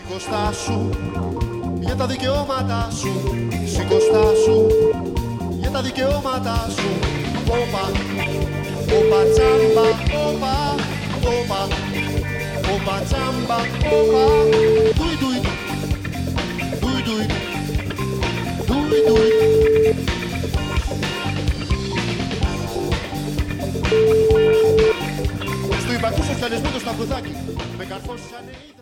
Σηκωστά σου για τα δικαιώματα σου. Σηκωστά σου για τα δικαιώματα σου. Όπα, όπα τσάμπα, όπα, όπα, όπα τσάμπα, όπα. Ντουι ντουι, ντουι ντουι, ντουι ντουι. Στο υπαρχή σοσιαλισμό το σταυρουδάκι με καρφώσεις ανείδα.